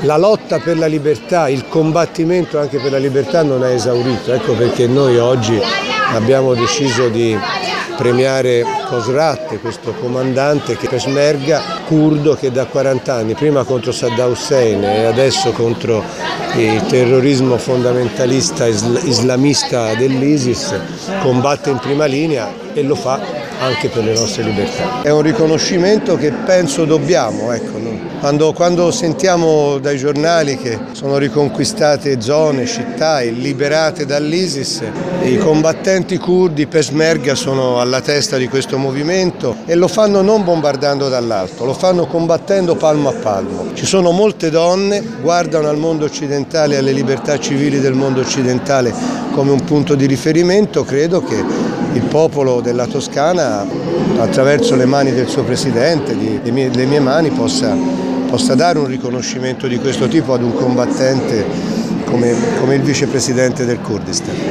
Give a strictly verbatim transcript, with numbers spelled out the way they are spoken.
la lotta per la libertà, il combattimento anche per la libertà non è esaurito, ecco perché noi oggi abbiamo deciso di premiare Khosrat, questo comandante che peshmerga curdo che da quaranta anni, prima contro Saddam Hussein e adesso contro il terrorismo fondamentalista islamista dell'ISIS, combatte in prima linea e lo fa anche per le nostre libertà. È un riconoscimento che penso dobbiamo, ecco, no? quando, quando sentiamo dai giornali che sono riconquistate zone, città e liberate dall'ISIS, i combattenti curdi peshmerga sono alla testa di questo movimento e lo fanno non bombardando dall'alto, lo fanno combattendo palmo a palmo. Ci sono molte donne, guardano al mondo occidentale e alle libertà civili del mondo occidentale come un punto di riferimento. Credo che il popolo della Toscana, attraverso le mani del suo presidente, di, le, mie, le mie mani, possa, possa dare un riconoscimento di questo tipo ad un combattente come, come il vicepresidente del Kurdistan.